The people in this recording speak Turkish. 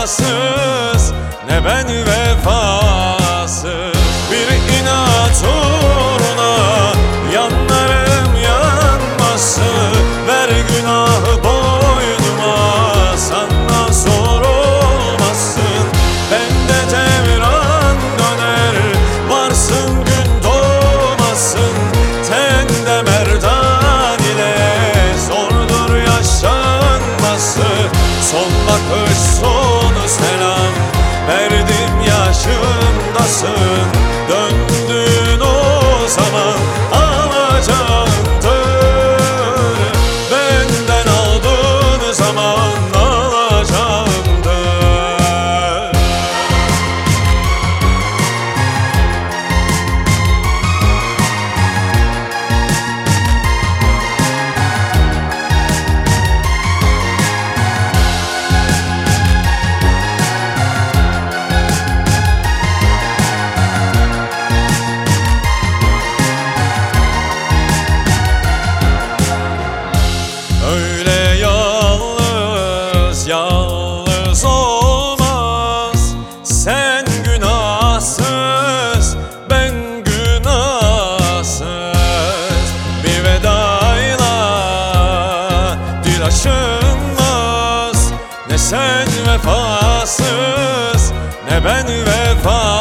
vefasız, ne ben vefasız. Bir inat uğruna yanlarım yanmasın. Ver günahı boynuma, sana zor olmasın. Bende devran döner, varsın gün doğmasın. Tende merdan ile zordur yaşanması. Son bakış sonu selam verdim, yaşımdasın. Döndün o zaman alacaktır, benden aldığın zaman alacaktır. Öyle yalnız, yalnız olmaz. Sen günahsız, ben günahsız. Bir vedayla dil aşınmaz. Ne sen vefasız, ne ben vefasız.